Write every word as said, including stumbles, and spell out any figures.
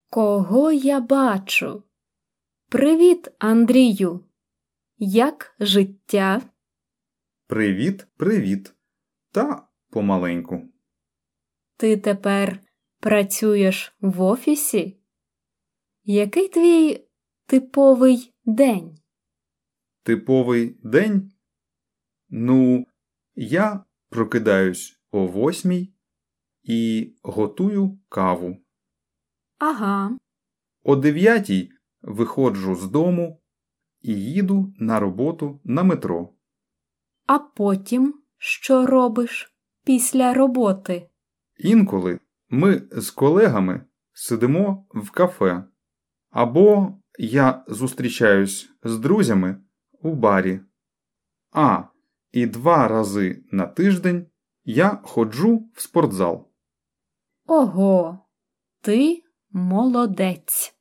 Кого я бачу? Привіт, Андрію! Як життя? Привіт, привіт. Та помаленьку. Ти тепер працюєш в офісі? Який твій типовий день? Типовий день? Ну, я прокидаюсь о восьмій і готую каву. Ага. О дев'ятій виходжу з дому і їду на роботу на метро. А потім що робиш після роботи? Інколи ми з колегами сидимо в кафе. Або я зустрічаюсь з друзями у барі. А, і два рази на тиждень я ходжу в спортзал. Ого, ти молодець!